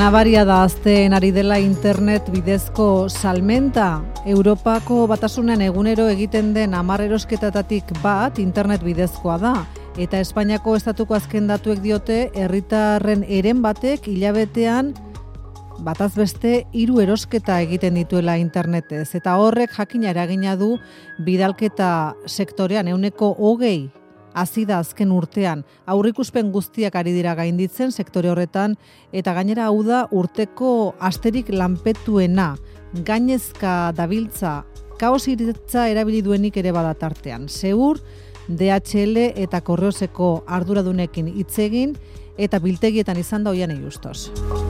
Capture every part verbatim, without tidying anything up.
Nabaria da azten ari dela internet bidezko salmenta. Europako batasunean egunero egiten den hamar erosketatatik bat internet bidezkoa da. Eta Espainiako estatuko azken datuek diote herritarren eren batek hilabetean bataz beste hiru erosketa egiten dituela internetez. Eta horrek jakina eragina du bidalketa sektorean ehuneko hogei hasi da azken urtean. Aurrikuspen guztiak ari dira gainditzen sektore horretan eta gainera hau da urteko asterik lanpetuena. Gainezka dabiltza kaos iritza erabili duenik ere bada tartean. Seur, D H L eta Korreoseko arduradunekin hitz egin eta biltegietan izan da Oianei Justos.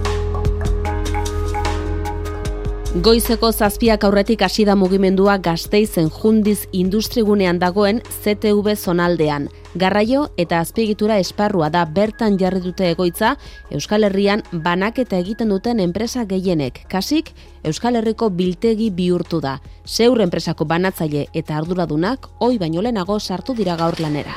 Goizeko zazpiak aurretik hasi da mugimendua Gasteizen Jundiz industrigunean dagoen Z T V zonaldean. Garraio eta azpiegitura esparrua da bertan jarri dute egoitza Euskal Herrian banaketa egiten duten enpresa gehienek. Kasik, Euskal Herriko biltegi bihurtu da. Seur enpresako banatzaile eta arduradunak ohi baino lehenago sartu dira gaur lanera.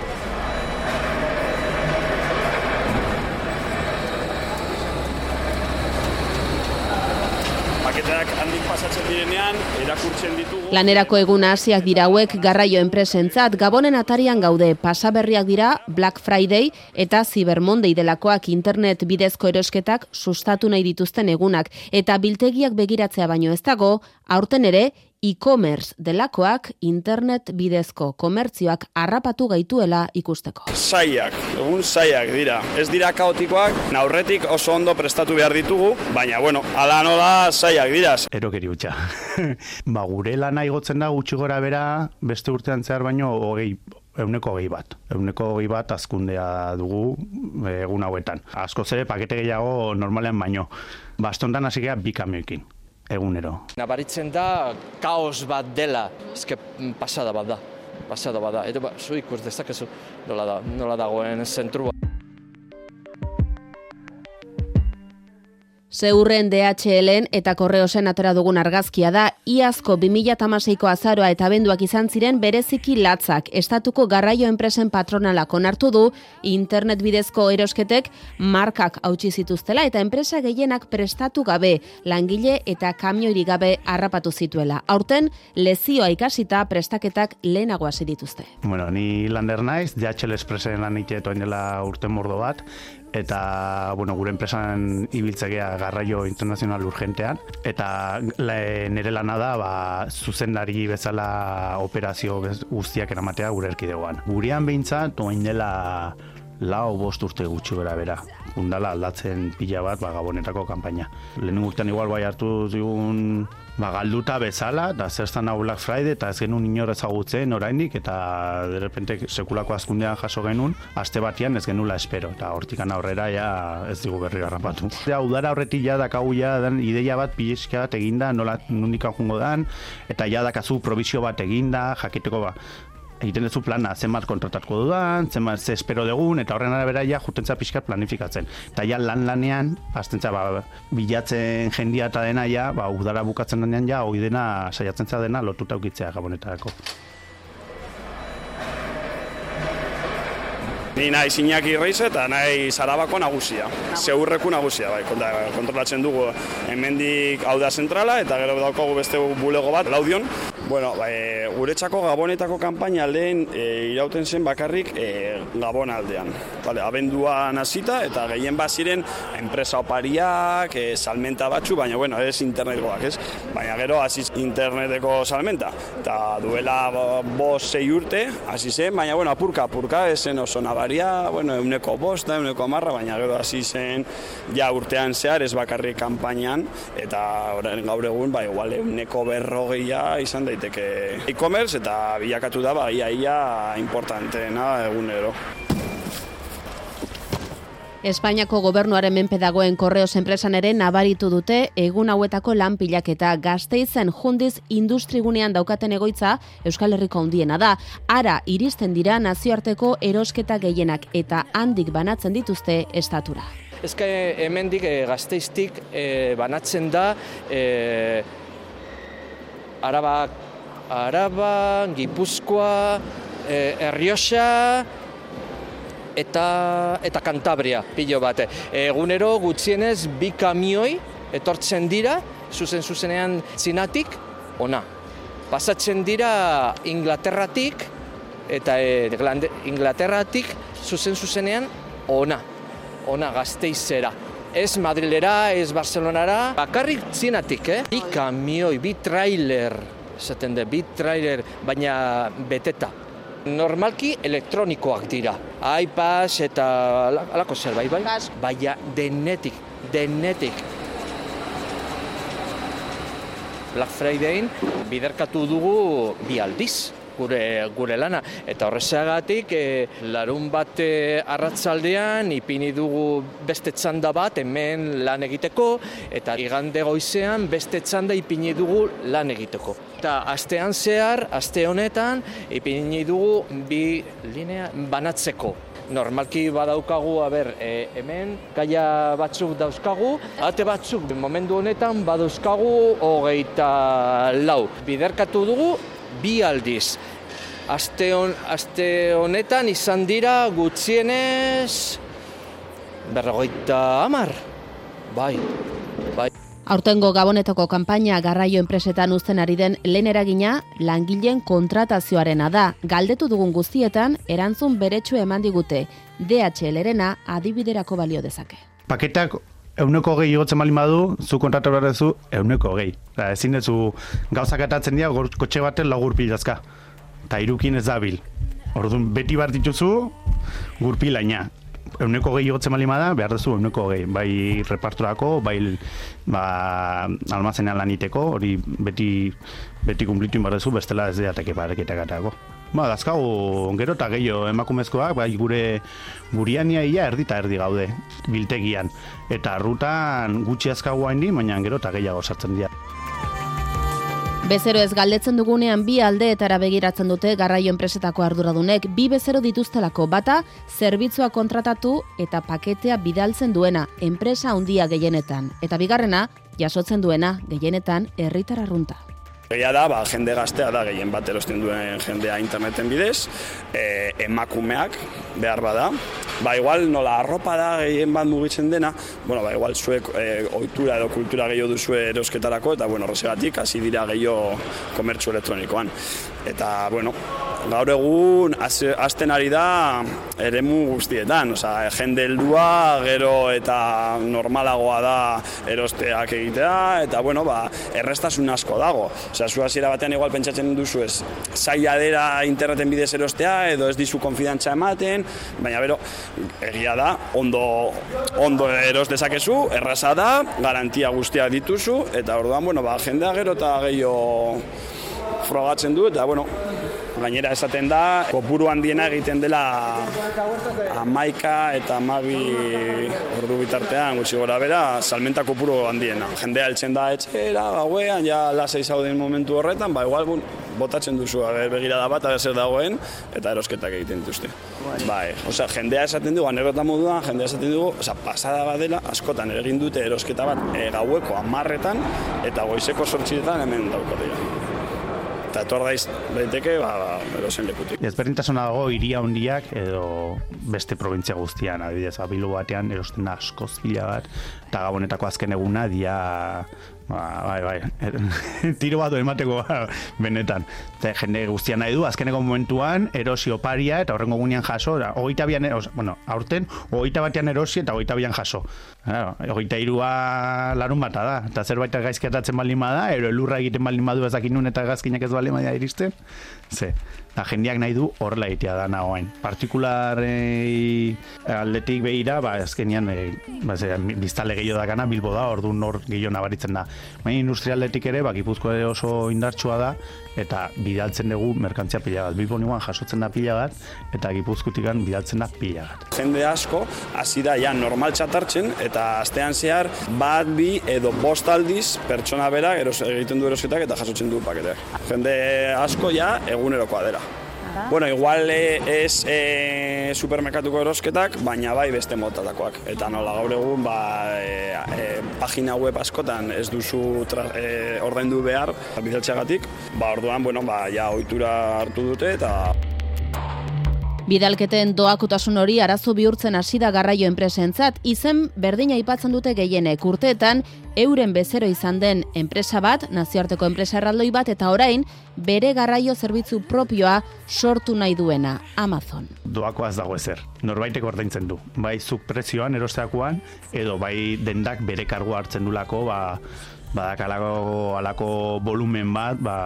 Handik pasatzen direnean, erakurtzen ditugu. Lanerako eguna hasiak dira hauek garraio enpresentzat. Gabonen atarian gaude, pasaberriak dira Black Friday eta Cyber Monday delakoak internet bidezko erosketak sustatu nahi dituzten egunak. Eta biltegiak begiratzea baino ez dago, aurten ere e-commerce delakoak internet bidezko komertzioak harrapatu gaituela ikusteko. Zaiak, egun zaiak dira. Ez dira kaotikoak, aurretik oso ondo prestatu behar ditugu, baina, bueno, ala nola zaiak dira. Erokeri hutsa. Ba, gure lana igotzen da gutxi gora bera, beste urtean zehar baino hogei, euneko hogei bat. Euneko hogei bat azkundea dugu egun hauetan. Askoz ere pakete gehiago normalean baino. Bastontan hasi gea bi kamioekin. Egunero. Nabaritzen da kaos bat dela, eske pasada bat da, pasada bat da. Eta ba, zu ikus dezakezu nola da, nola dagoen zentrua. Seurren D H L-en eta Korreosen atera dugun argazkia da, iazko bi mila hamaseiko azaroa eta abenduak izan ziren bereziki latzak. Estatuko garraio enpresen patronalak onartu du, internet bidezko erosketek markak hautsi zituztela eta enpresa gehienak prestatu gabe, langile eta kamioiri gabe harrapatu zituela. Aurten, lezioa ikasita prestaketak lehenago hasi dituzte. Bueno, ni lander naiz, D H L Expressen lan iteetoen dela urten mordo bat, eta bueno, gure enpresan ibiltzegea garraio internazional urgentean, eta nire lana da ba, zuzendari bezala operazio guztiak eramatea gure erkidegoan. Gurean behintzat, oain dela lau bost urte gutxi bera bera. Undala aldatzen pila bat ba, Gabonetako kanpaina. Lehen urtean igual bai hartu zigun ba, galduta bezala, da zerstan hau Black Friday, eta ez genuen inor ezagutzen oraindik, eta de repente sekulako azkundean jaso genuen, aste batian ez genula espero, eta hortikan aurrera ja ez digu berri garrapatu. Ja, udara horretik ja dakagu ja den ideia bat pixka bat eginda, nola nundikan jungo dan, eta ja dakazu probizio bat eginda, jakiteko ba, egiten duzu plana, zenbat kontratatuko dudan, zenbat ze espero dugun, eta horren arabera ja jutentza pixkat planifikatzen. Eta ja lan-lanean, aztentza ba, bilatzen jendia eta dena ja, ba, udara bukatzen denean ja, hoi dena, saiatzen za dena lotuta ukitzea Gabonetarako. Ni nahi Iñaki Reis eta nahi Sarabako nagusia. Seurreku nagusia, bai, kontrolatzen dugu hemendik hau da zentrala eta gero daukagu beste bulego bat, Laudion. Bueno, bai, guretzako Gabonetako kanpaina lehen e, irauten zen bakarrik e, Gabon aldean. Vale, abenduan hasita eta gehien bat ziren enpresa opariak, e, salmenta batzu, baina bueno, ez internetkoak, ez? Baina gero hasi interneteko salmenta. Eta duela bost sei urte hasi zen, baina bueno, apurka apurka esen oso nabaria, bueno, euneko bost, euneko hamarra, baina gero hasi zen ja urtean zehar ez bakarrik kanpainan, eta orain gaur egun ba igual euneko berrogeia izan daiteke e-commerce eta bilakatu da ba ia ia importanteena egunero. Espainiako gobernuaren menpe dagoen Korreos enpresan ere nabaritu dute egun hauetako lan pilaketa. Gasteizen Jundiz industrigunean daukaten egoitza Euskal Herriko handiena da. Ara iristen dira nazioarteko erosketa gehienak eta handik banatzen dituzte estatura. Ezka hemendik e, Gasteiztik e, banatzen da e, Araba, Araba, Gipuzkoa, e, Errioxa, eta, eta Kantabria pilo bate. Egunero gutxienez bi kamioi etortzen dira, zuzen zuzenean Txinatik, ona. Pasatzen dira Inglaterratik, eta e, Inglaterratik zuzen zuzenean ona, ona Gasteizera. Ez Madrilera, ez Barcelonara, bakarrik Txinatik, eh? Bi kamioi, bi trailer, esaten da, bi trailer, baina beteta. Normalki elektronikoak dira. iPass eta alako zerbait, bai? Baina denetik, denetik. Black Fridayn biderkatu dugu bi aldiz. Gure, gure lana. Eta horrezagatik, e, larun bat arratsaldean ipini dugu beste txanda bat hemen lan egiteko, eta igande goizean beste txanda ipini dugu lan egiteko. Eta astean zehar, aste honetan, ipini dugu bi linea banatzeko. Normalki badaukagu, a ber, e, hemen gaia batzuk dauzkagu, ate batzuk momentu honetan badauzkagu hogeita lau. Biderkatu dugu bi aldiz. Aste, on, aste honetan izan dira gutxienez berrogeita hamar. Bai, bai. Aurtengo Gabonetako kanpaina garraio enpresetan uzten ari den lehen eragina langileen kontratazioarena da. Galdetu dugun guztietan erantzun beretsua eman digute. D H L-erena adibiderako balio dezake. Paketak euneko hogei igotzen bali badu, zu kontratu behar duzu euneko hogei. Ezin dezu gauzak atatzen dira kotxe baten lau gurpilazka. Eta irukin ez dabil. Orduan beti bat dituzu gurpilaina. Euneko hogei igotzen bali bada, behar duzu euneko hogei. Bai reparturako, bai ba, almazenean laniteko, hori beti, beti kumplitu behar duzu, bestela ez deateke pareketak atako. Ba, dazkagu, gero eta gehiago emakumezkoak, bai gure guriania ia erdi eta erdi gaude, biltegian. Eta rutan gutxi azkagu hain baina gero eta gehiago sartzen dira. Bezero ez galdetzen dugunean bi aldeetara begiratzen dute garraio enpresetako arduradunek, bi bezero dituztelako, bata zerbitzua kontratatu eta paketea bidaltzen duena, enpresa handia gehienetan. Eta bigarrena, jasotzen duena, gehienetan herritar arrunta. Egia da, ba, jende gaztea da gehien bat erosten duen jendea interneten bidez, e, emakumeak behar bada. Ba, igual nola arropa da gehien bat mugitzen dena, bueno, ba, igual zuek e, ohitura edo kultura gehiago duzue erosketarako, eta, bueno, horregatik hasi dira gehiago komertzu elektronikoan. Eta, bueno, gaur egun hasten ari da eremu guztietan, osea, jende heldua, gero eta normalagoa da erosteak egitea, eta, bueno, ba, errestasun asko dago. Osea, zu hasiera batean igual pentsatzen duzu ez, zaila dela interneten bidez erostea, edo ez dizu konfidantza ematen, baina bero, egia da, ondo, ondo eros dezakezu, erraza da, garantia guztiak dituzu, eta orduan, bueno, ba, jendea gero eta gehiago frogatzen du, eta, bueno, gainera esaten da, kopuru handiena egiten dela hamaika eta hamabi ordu bitartean, gutxi gora bera, salmenta kopuru handiena. Jendea heltzen da etxera, gauean, ja lasai zauden momentu horretan, ba igual botatzen duzu begirada bat, aber zer dagoen, eta erosketak egiten dituzte. Bai, osea, jendea esaten dugu, anerrota moduan, jendea esaten dugu, osea, pasada bat dela, askotan egin dute erosketa bat e, gaueko hamarretan, eta goizeko zortzietan hemen daukatela. Eta etor daiz daiteke, ba, erosen lekutik. Ezberdintasuna dago hiria handiak edo beste probintzia guztian, adibidez, Bilbo batean erosten da askoz pila bat, eta Gabonetako azken eguna dia, ba, bai, bai, tiro bat emateko benetan. Eta jende guztian nahi du, azkeneko momentuan erosi oparia eta horrengo gunean jaso, hogeita bian, bueno, aurten, hogeita batean erosi eta hogeita bian jaso. Hogeita irua larun bata da, eta zerbait gaizketatzen baldin bada, ero elurra egiten baldin badu ezakin nun eta gazkinak ez baldin bada iristen, ze, eta jendeak nahi du horrela egitea da nagoen. Partikularei aldetik behira, ba, azkenian, e, ba, ze, biztale gehiago dakana, Bilbo da, orduan hor gehiago nabaritzen da. Baina industrialdetik ere, ba, Gipuzkoa ere oso indartsua da, eta bidaltzen dugu merkantzia pila bat. Bilbon iguan jasotzen da pila bat, eta Gipuzkoatikan bidaltzen da pila bat. Jende asko hasi da ja normal txatartzen, eta astean zehar bat, bi edo bost aldiz pertsona berak eros, egiten du erosketak eta jasotzen du paketeak. Jende asko ja egunerokoa dela. Bueno, igual ez e, supermerkatuko erosketak, baina bai beste motatakoak. Eta nola gaur egun, ba, e, e, pagina web askotan ez duzu tra, e, ordaindu behar bidaltzeagatik, ba orduan, bueno, ba, ja ohitura hartu dute eta Bidalketen doakotasun hori arazo bihurtzen hasi da garraio enpresentzat, izen berdina aipatzen dute gehienek urteetan euren bezero izan den enpresa bat, nazioarteko enpresa erraldoi bat, eta orain bere garraio zerbitzu propioa sortu nahi duena, Amazon. Doakoaz dago ezer. Norbaitek ordaintzen du. Bai zuk prezioan erosteakoan, edo bai dendak bere kargua hartzen dulako, ba, badak alako, alako volumen bat, ba,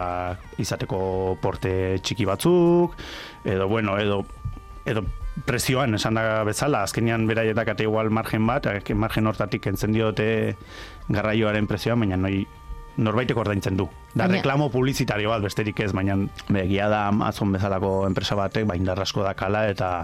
izateko porte txiki batzuk, edo, bueno, edo, edo prezioan, esan da bezala, azkenean beraietak ate igual margen bat, margen hortatik entzen diote garraioaren prezioa, baina noi norbaitek ordaintzen du. Da baina reklamo publizitario bat besterik ez, baina begia da Amazon bezalako enpresa batek, ba indar asko dakala eta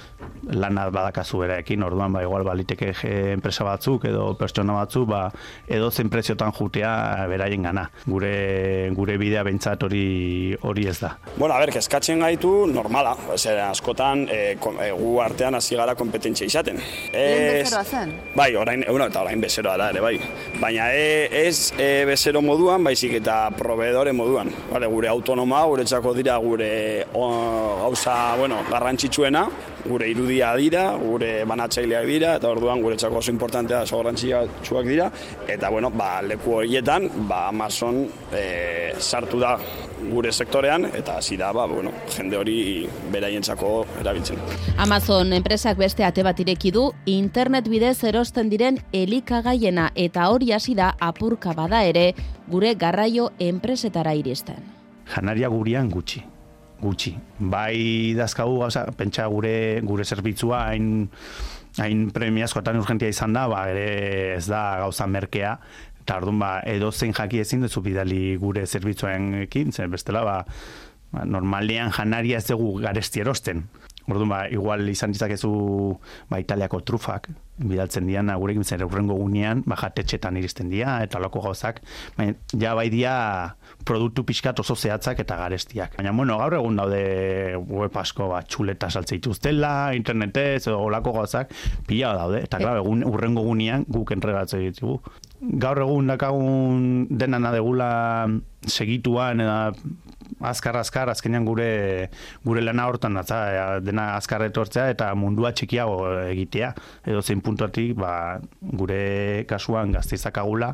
lana badakazu beraekin, orduan ba igual baliteke enpresa batzuk edo pertsona batzuk ba edo zen preziotan jutea beraien gana. Gure gure bidea behintzat hori hori ez da. Bueno, a ber, kezkatzen gaitu normala, zer askotan e, e, gu artean hasi gara kompetentzia izaten. Lehen bezeroa zen? Bai, orain, bueno, eta orain bezeroa da ere, bai. Baina e, ez e, bezero moduan, baizik eta proveedore moduan. Vale, gure autonoma, guretzako dira gure o, gauza, bueno, garrantzitsuena, gure irudia dira, gure banatzaileak dira, eta orduan guretzako oso importantea oso garrantzitsuak dira, eta bueno, ba, leku horietan, ba, Amazon e, sartu da gure sektorean, eta hasi da, ba, bueno, jende hori beraientzako erabiltzen. Amazon enpresak beste ate bat ireki du, internet bidez erosten diren elikagaiena, eta hori hasi da apurka bada ere gure garraio enpresetara iristen. Janaria gurian gutxi. gutxi. Bai dazkagu gauza, pentsa gure gure zerbitzua hain hain premiazkoetan urgentia izan da, ba ere ez da gauza merkea, eta orduan ba edozein jaki ezin duzu bidali gure zerbitzuekin, zer bestela ba, ba normalean janaria ez dugu garesti erosten. Orduan ba igual izan ditzakezu ba Italiako trufak bidaltzen dian gurekin zer urrengo gunean ba jatetxetan iristen dira eta loko gauzak, baina ja bai dira produktu pixkat oso zehatzak eta garestiak. Baina bueno, gaur egun daude web asko ba txuleta saltze dituztela, internetez edo olako gauzak pila daude eta claro, egun urrengo gunean guk entregatzen ditugu. Gaur egun dakagun denana degula segituan eta azkar azkar azkenean gure gure lana hortan datza, dena azkar etortzea eta mundua txikiago egitea edo zein puntuatik ba gure kasuan Gasteizakagula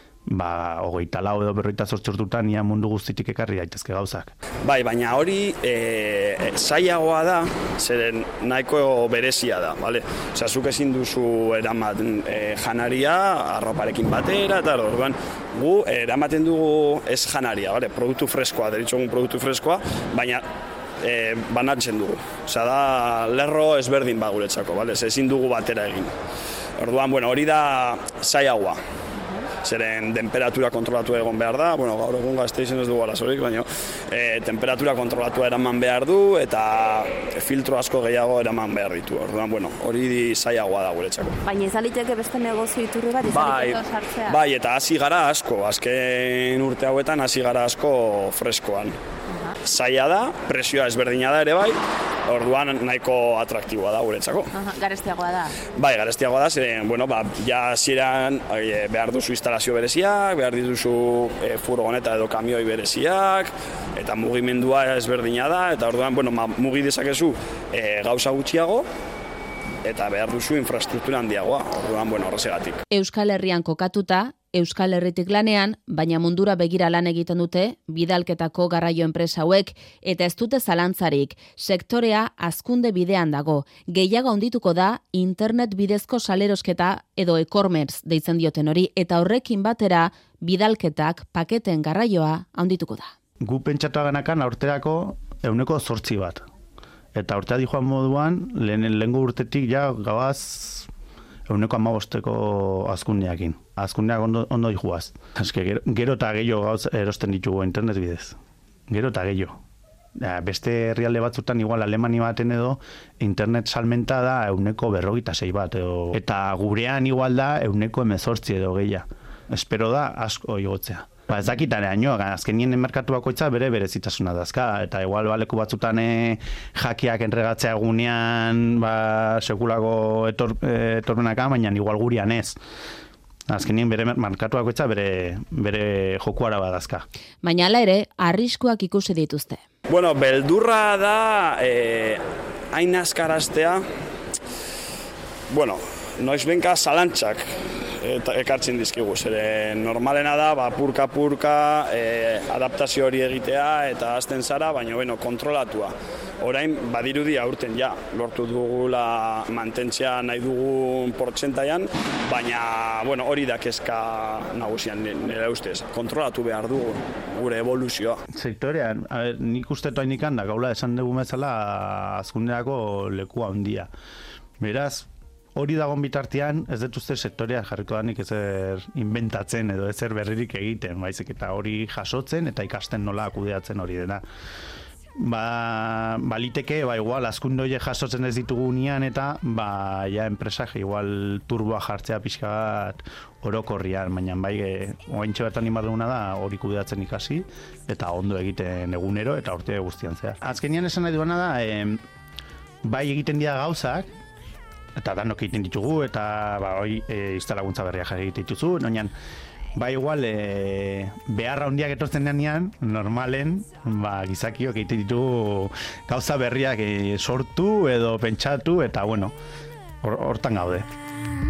ba hogeita lau edo berrogeita zortzi urtutan ia mundu guztitik ekarri daitezke gauzak. Bai, baina hori e, zailagoa da, zeren nahiko berezia da, bale? Osea, zuk ezin duzu eraman e, janaria arroparekin batera eta orduan gu eramaten dugu ez janaria, bale? Produktu freskoa, deritzogun produktu freskoa, baina e, banatzen dugu. Osea, da lerro ezberdin ba guretzako, bale? Ezin dugu batera egin. Orduan, bueno, hori da zailagoa. Zeren temperatura kontrolatu egon behar da, bueno, gaur egun Gasteizen ez dugu arazorik, baina e, temperatura kontrolatu eraman behar du eta filtro asko gehiago eraman behar ditu. Orduan, bueno, hori zailagoa da guretzako. Baina izaliteke beste negozio iturri bat izaliteko sartzea? Bai, eta hasi gara asko, azken urte hauetan hasi gara asko freskoan. Zaila da, presioa ezberdina da ere bai, orduan nahiko atraktiboa da guretzako. Aha, garestiagoa da? Bai, garestiagoa da, zeren, bueno, ba, ja hasieran e, behar duzu instalazio bereziak, behar dituzu e, furgoneta edo kamioi bereziak, eta mugimendua ezberdina da, eta orduan, bueno, ma, mugi dezakezu e, gauza gutxiago, eta behar duzu infrastruktura handiagoa, orduan, bueno, horrezegatik. Euskal Herrian kokatuta, Euskal Herritik lanean, baina mundura begira lan egiten dute, bidalketako garraio enpresa hauek, eta ez dute zalantzarik, sektorea hazkunde bidean dago. Gehiago handituko da, internet bidezko salerosketa edo e-commerce deitzen dioten hori, eta horrekin batera, bidalketak paketen garraioa handituko da. Gu pentsatu genakan aurterako ehuneko zortzi bat. Eta urtea di joan moduan, lehen lehengo urtetik ja gabaz ehuneko hamabosteko azkundeakin. Azkundeak ondo, ondo dijuaz. Eske gero, gero eta gehiago gauz erosten ditugu internet bidez. Gero eta gehiago. Beste herrialde batzutan igual Alemani baten edo internet salmenta da ehuneko berrogeita sei bat. Edo, eta gurean igual da ehuneko hemezortzi edo gehia. Espero da asko igotzea. Ba, ez dakitareaino, azkenien merkatu bakoitza bere berezitasuna dazka, eta igual baleku batzutan e, jakiak entregatzea egunean ba, sekulako etor, etormenaka, baina igual gurian ez. Azkenien bere merkatu bakoitza bere, bere jokuara badazka. Baina hala ere, arriskuak ikusi dituzte. Bueno, beldurra da... E... hain azkaraztea, bueno, noiz benka zalantzak eta ekartzen dizkigu, zere normalena da, ba, purka-purka, e, adaptazio hori egitea eta azten zara, baina bueno, kontrolatua. Orain, badirudi aurten ja, lortu dugula mantentzea nahi dugun portzentaian, baina bueno, hori da kezka nagusian nire ustez. Kontrolatu behar dugu gure evoluzioa. Sektorean, a ber, nik uste toain ikan da, gaula esan dugu bezala azkunderako lekua handia. Beraz, hori dagoen bitartean, ez dut uste sektorea jarriko danik ezer inventatzen edo ezer berririk egiten, baizik eta hori jasotzen eta ikasten nola kudeatzen hori dena. Ba, baliteke, ba, igual, azkunde horiek jasotzen ez ditugunean eta, ba, ja, enpresak igual turboa jartzea pixka bat orokorrian, baina bai, oaintxe bertan inbarreuna da hori kudeatzen ikasi eta ondo egiten egunero eta urte guztian zehar. Azkenian esan nahi duena da, e, bai egiten dira gauzak, eta danok egiten ditugu, eta ba, hoi e, instalaguntza berriak jarri egiten dituzu, noinan, ba igual, e, beharra handiak etortzen denean, normalen, ba, gizakiok egiten ditugu gauza berriak e, sortu edo pentsatu, eta bueno, hortan gaude.